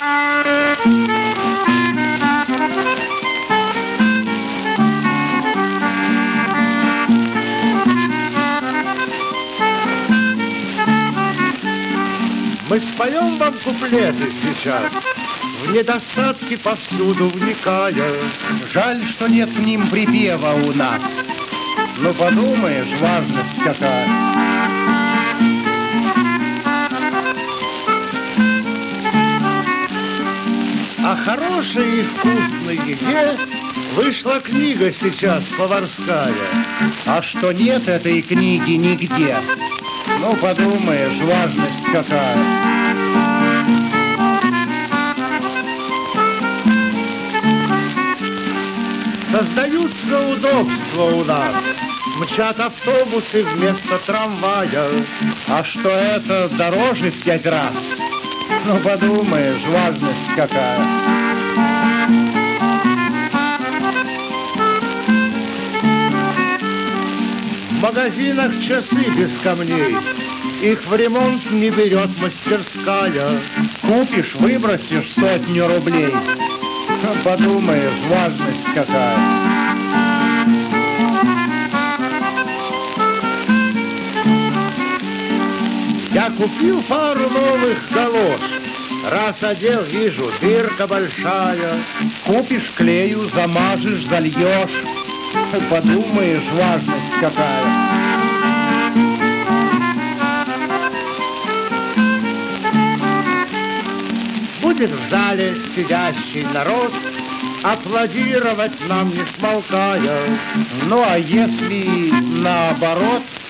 Мы споем вам куплеты сейчас, в недостатки повсюду вникая. Жаль, что нет к ним припева у нас. Ну, подумаешь, важность какая. О хорошей и вкусной еде вышла книга сейчас поварская. А что нет этой книги нигде? Ну, подумаешь, важность какая. Создаются удобства у нас, мчат автобусы вместо трамвая. А что это дороже в 5 раз? Ну, подумаешь, важность какая. В магазинах часы без камней, их в ремонт не берет мастерская. Купишь, выбросишь 100 рублей. Ну, подумаешь, важность какая. Я купил пару новых галош, раз одел, вижу, дырка большая. Купишь клею, замажешь, зальешь. Подумаешь, важность какая. Будет в зале сидящий народ аплодировать нам не смолкая. Ну, а если наоборот...